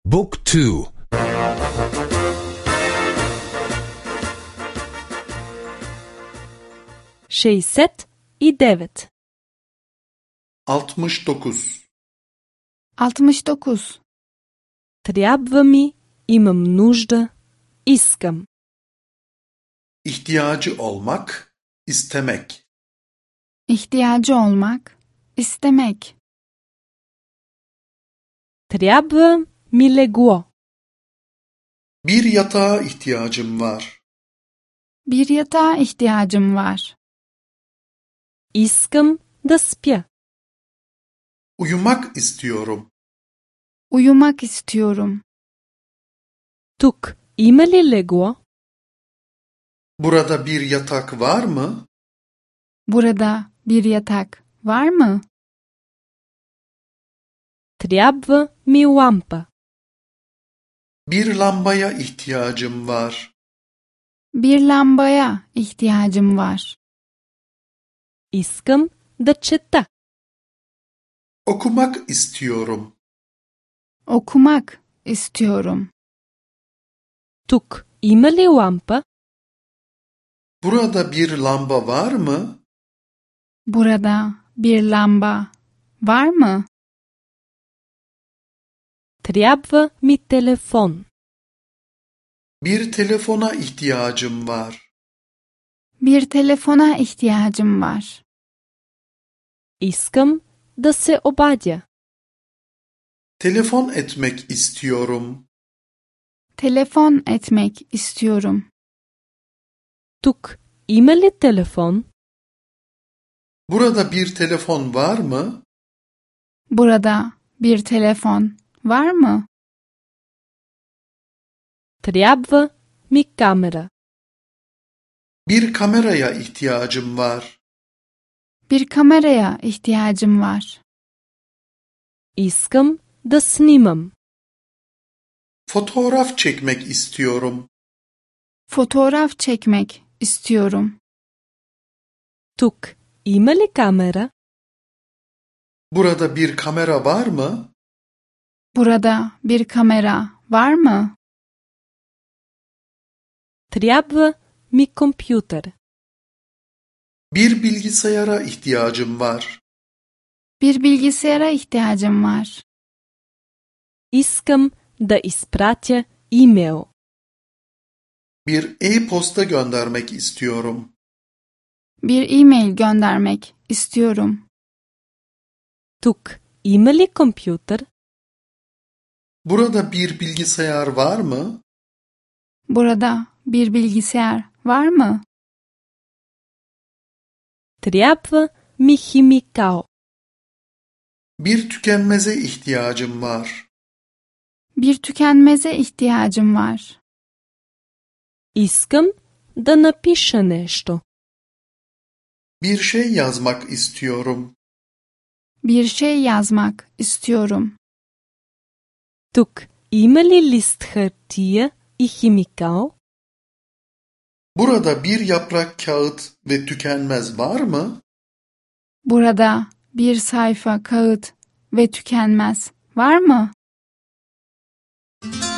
Book 2. 69. 69. 69. Трябва ми, имам нужда, искам. İhtiyacı olmak, istemek. İhtiyacı olmak, istemek. Трябва ми легло. Bir yatağa ihtiyacım var. Bir yatağa ihtiyacım var. Искам да спя. Uyumak istiyorum. Uyumak istiyorum. Тук има ли легло? Burada bir yatak var mı? Burada bir yatak var mı? Трябва ми лампа. Bir lambaya ihtiyacım var. Bir lambaya ihtiyacım var. Искам да чета. Okumak istiyorum. Okumak istiyorum. Тук има ли лампа? Burada bir lamba var mı? Burada bir lamba var mı? Трябва ми телефон. Bir telefona ihtiyacım var. Bir telefona ihtiyacım var. Искам да се обадя. Telefon etmek istiyorum. Telefon etmek istiyorum. Тук има ли телефон? Burada bir telefon var mı? Burada bir telefon var mı? Трябва ми камера. Bir kameraya ihtiyacım var. Bir kameraya ihtiyacım var. Искам да снимам. Fotoğraf çekmek istiyorum. Fotoğraf çekmek istiyorum. Тук има ли камера? Burada bir kamera var mı? Burada bir kamera var mı? Трябва ми компютър. Bir bilgisayara ihtiyacım var. Bir bilgisayara ihtiyacım var. Искам да изпратя имейл. Bir e-posta göndermek istiyorum. Bir e-mail göndermek istiyorum. Тук има ли компютър? Burada bir bilgisayar var mı? Burada bir bilgisayar var mı? Трябва ми химикал. Bir tükenmeze ihtiyacım var. Bir tükenmeze ihtiyacım var. Искам да напиша нещо. Bir şey yazmak istiyorum. Bir şey yazmak istiyorum. Тук има ли лист хартия и химикал? Burada bir yaprak kağıt ve tükenmez var mı? Burada bir sayfa kağıt ve tükenmez var mı?